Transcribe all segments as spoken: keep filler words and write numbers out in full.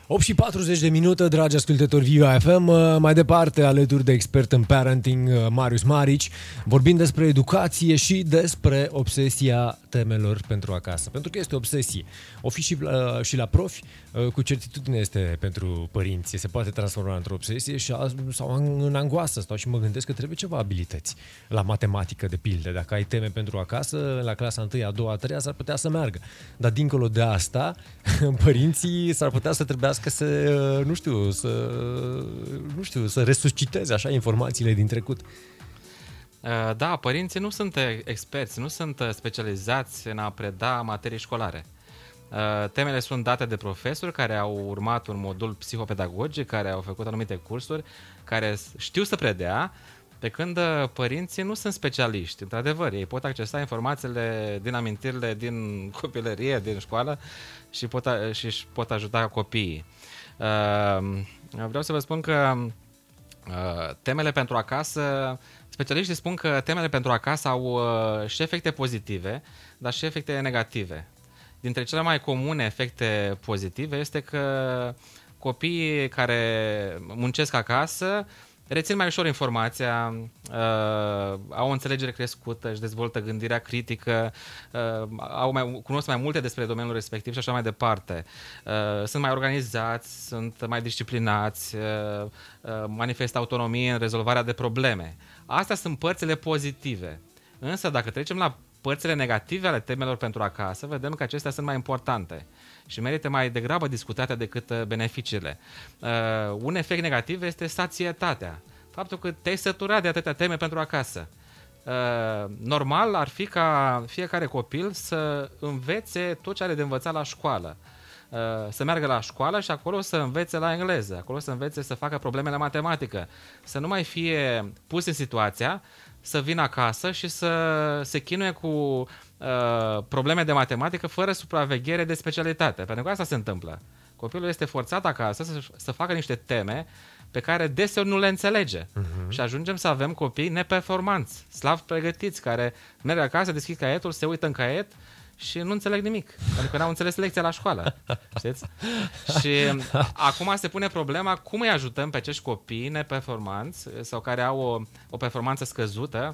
opt și patruzeci de minute, dragi ascultători Viva F M, mai departe alături de expert în parenting Marius Marici, vorbind despre educație și despre obsesia temelor pentru acasă. Pentru că este obsesie. O fi și la, și la profi, cu certitudine este pentru părinți. Se poate transforma într-o obsesie și, sau în angoasă. Stau și mă gândesc că trebuie ceva abilități. La matematică, de pildă. Dacă ai teme pentru acasă, la clasa întâi, a doua, a treia, s-ar putea să meargă. Dar dincolo de asta, părinții s-ar putea să trebuiască să, nu știu, să, nu știu, să resusciteze așa informațiile din trecut. Da, părinții nu sunt experți, nu sunt specializați în a preda materii școlare. Temele sunt date de profesori care au urmat un modul psihopedagogic, care au făcut anumite cursuri, care știu să predea, pe când părinții nu sunt specialiști. Într-adevăr, ei pot accesa informațiile din amintirile din copilărie, din școală și pot, și își pot ajuta copiii. Vreau să vă spun că temele pentru acasă, specialiștii spun că temele pentru acasă au și efecte pozitive, dar și efecte negative. Dintre cele mai comune efecte pozitive este că copiii care muncesc acasă rețin mai ușor informația, uh, au o înțelegere crescută, își dezvoltă gândirea critică, uh, au mai, cunosc mai multe despre domeniul respectiv și așa mai departe. Uh, sunt mai organizați, sunt mai disciplinați, uh, uh, manifestă autonomie în rezolvarea de probleme. Astea sunt părțile pozitive. Însă dacă trecem la părțile negative ale temelor pentru acasă, vedem că acestea sunt mai importante și merită mai degrabă discutate decât beneficiile. Uh, un efect negativ este sațietatea. Faptul că te-ai săturat de atâtea teme pentru acasă. Uh, normal ar fi ca fiecare copil să învețe tot ce are de învățat la școală. Uh, să meargă la școală și acolo să învețe la engleză, acolo să învețe să facă probleme la matematică. Să nu mai fie pus în situația să vină acasă și să se chinuie cu uh, probleme de matematică fără supraveghere de specialitate. Pentru că asta se întâmplă. Copilul este forțat acasă să, să facă niște teme pe care deseori nu le înțelege. Uh-huh. Și ajungem să avem copii neperformanți, slab pregătiți, care merg acasă, deschid caietul, se uită în caiet și nu înțeleg nimic, pentru că n-au înțeles lecția la școală. Știți? Și acum se pune problema cum îi ajutăm pe acești copii neperformanți sau care au o, o performanță scăzută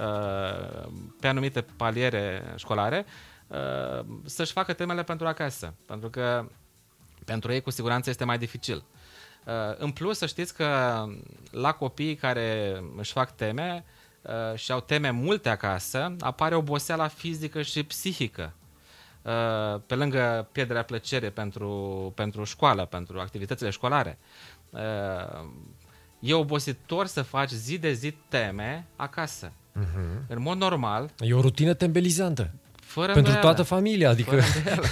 uh, pe anumite paliere școlare uh, să-și facă temele pentru acasă, pentru că pentru ei cu siguranță este mai dificil. Uh, în plus, să știți că la copiii care își fac teme Uh, și au teme multe acasă, apare oboseala fizică și psihică. Uh, pe lângă pierderea plăcere pentru, pentru școală, pentru activitățile școlare. Uh, e obositor să faci zi de zi teme acasă. Uh-huh. În mod normal. E o rutină tembelizantă. Fără pentru îndoială. Toată familia, adică...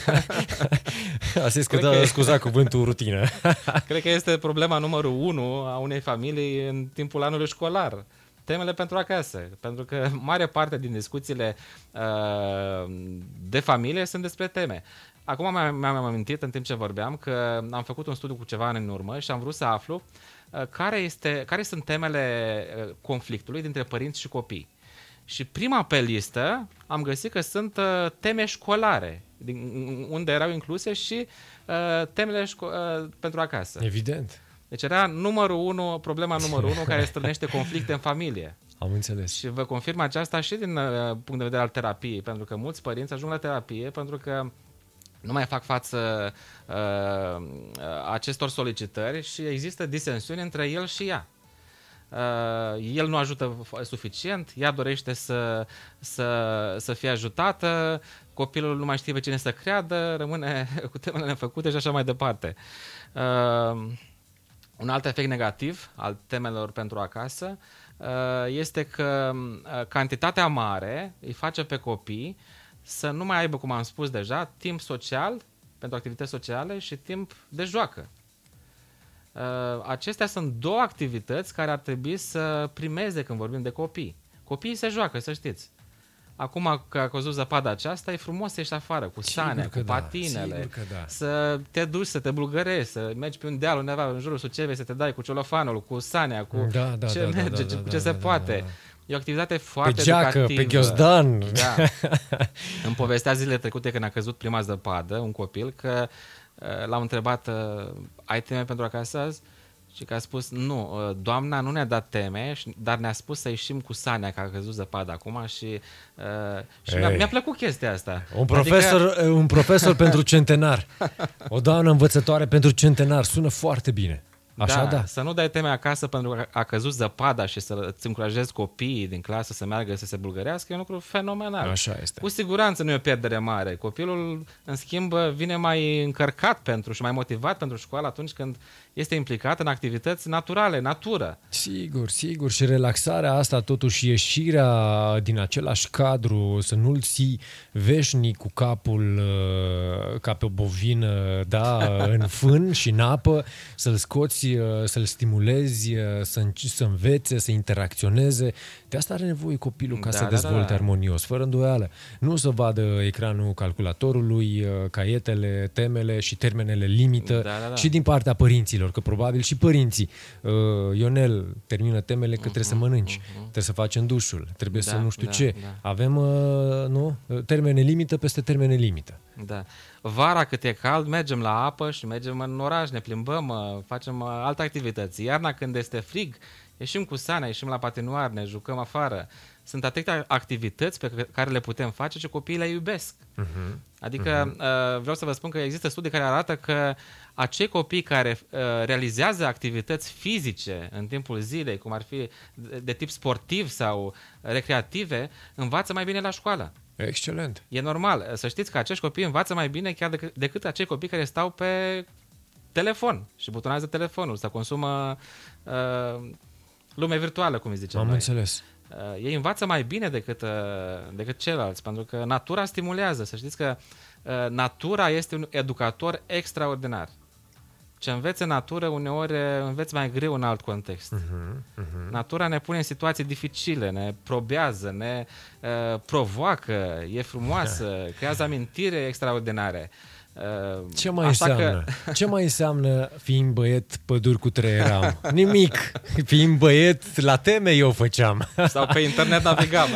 Asta e că da, scuza cuvântul rutină. Cred că este problema numărul unu a unei familii în timpul anului școlar. Temele pentru acasă, pentru că mare parte din discuțiile uh, de familie sunt despre teme. Acum mi-am amintit în timp ce vorbeam că am făcut un studiu cu ceva ani în urmă și am vrut să aflu uh, care, este, care sunt temele uh, conflictului dintre părinți și copii. Și prima pe listă am găsit că sunt uh, teme școlare, din, unde erau incluse și uh, temele șco- uh, pentru acasă. Evident. Deci era numărul unu, problema numărul unu care strânește conflicte în familie. Am înțeles. Și vă confirm aceasta și din uh, punct de vedere al terapiei, pentru că mulți părinți ajung la terapie pentru că nu mai fac față uh, acestor solicitări și există disensiuni între el și ea. Uh, el nu ajută suficient, ea dorește să, să, să fie ajutată, copilul nu mai știe pe cine să creadă, rămâne cu temele nefăcute și așa mai departe. Uh, Un alt efect negativ al temelor pentru acasă este că cantitatea mare îi face pe copii să nu mai aibă, cum am spus deja, timp social pentru activități sociale și timp de joacă. Acestea sunt două activități care ar trebui să primeze când vorbim de copii. Copiii se joacă, să știți. Acum că a căzut zăpada aceasta, e frumos să ieși afară cu sanea, cu patinele, da, da. să te duci, să te bulgărești, să mergi pe un deal undeva în jurul Sucevei, să te dai cu celofanul, cu sanea, cu da, da, ce da, merge, da, da, cu da, ce da, se da, poate. Da, da. E o activitate foarte pe geacă, educativă. pe ghiozdan. Da. Îmi povestea zilele trecute când a căzut prima zăpadă un copil că l-am întrebat, ai teme pentru acasă azi? Și că a spus, nu, doamna nu ne-a dat teme, dar ne-a spus să ieșim cu Sania, că a căzut zăpadă acum și, uh, și mi-a, mi-a plăcut chestia asta. Un profesor, adică... un profesor pentru centenar, o doamnă învățătoare pentru centenar, sună foarte bine. Așa, da, da. Să nu dai teme acasă pentru că a căzut zăpada și să-ți încurajezi copiii din clasă să meargă să se bulgărească, e un lucru fenomenal. Așa este. Cu siguranță nu e o pierdere mare. Copilul, în schimb, vine mai încărcat pentru și mai motivat pentru școală atunci când este implicat în activități naturale, natură. Sigur, sigur. Și relaxarea asta, totuși ieșirea din același cadru, să nu-l ții veșnic cu capul ca pe o bovină, da, în fân și în apă, să-l scoți, să-l stimulezi, să, să învețe, să interacționeze. De asta are nevoie copilul ca da, să da, dezvolte da, da. armonios, fără îndoială. Nu să vadă ecranul calculatorului, caietele, temele și termenele limită da, da, da. și din partea părinților, că probabil și părinții. Ionel, termină temele că uh-huh, trebuie să mănânci, uh-huh. trebuie să faci în dușul, trebuie da, să nu știu da, ce. Da. Avem, nu? Termene limită peste termene limită. Da. Vara cât e cald, mergem la apă și mergem în oraș, ne plimbăm, facem alte activități. Iarna când este frig, ieșim cu Sania, ieșim la patinoar, ne jucăm afară. Sunt atâtea activități pe care le putem face și copiii le iubesc. Uh-huh. Adică uh-huh. vreau să vă spun că există studii care arată că acei copii care uh, realizează activități fizice în timpul zilei, cum ar fi de tip sportiv sau recreative, învață mai bine la școală. Excelent. E normal. Să știți că acești copii învață mai bine chiar decât, decât acei copii care stau pe telefon și butonează telefonul sau consumă uh, lume virtuală, cum îi zicem Am noi. înțeles. Uh, ei învață mai bine decât, uh, decât ceilalți, pentru că natura stimulează. Să știți că uh, natura este un educator extraordinar. Ce înveți în natură, uneori înveți mai greu în alt context. Uh-huh, uh-huh. Natura ne pune în situații dificile, ne probează, ne uh, provoacă, e frumoasă, creează amintiri extraordinare. Uh, Ce mai înseamnă? Că... Ce mai înseamnă fiind băiet păduri cu trăieram? Nimic. Fiind băiet, la teme eu făceam. Sau pe internet navigam.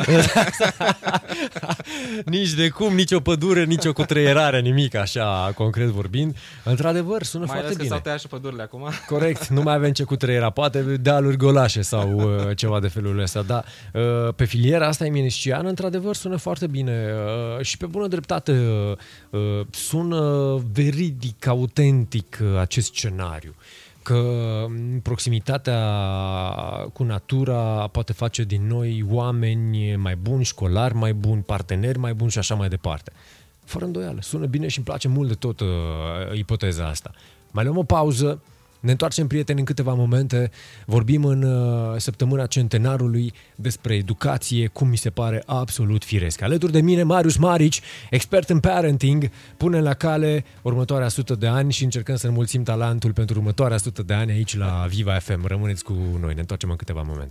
Nici de cum, nici o pădure, nici o cutreierare, nimic, așa, concret vorbind. Într-adevăr, sună mai foarte bine. Mai ales că s-au tăiat și pădurile acum. Corect, nu mai avem ce cutreiera. Poate dealuri golașe sau uh, ceva de felul ăsta. Dar uh, pe filiera asta eminesciană, într-adevăr, sună foarte bine. Uh, și pe bună dreptate uh, uh, sună veridic, autentic acest scenariu, că proximitatea cu natura poate face din noi oameni mai buni, școlari mai buni, parteneri mai buni și așa mai departe. Fără îndoială, sună bine și îmi place mult de tot uh, ipoteza asta. Mai luăm o pauză, ne întoarcem, prieteni, în câteva momente, vorbim în uh, săptămâna centenarului despre educație, cum mi se pare absolut firesc. Alături de mine, Marius Marici, expert în parenting, punem la cale următoarea sută de ani și încercăm să înmulțim talentul pentru următoarea sută de ani aici la Viva F M. Rămâneți cu noi, ne întoarcem în câteva momente.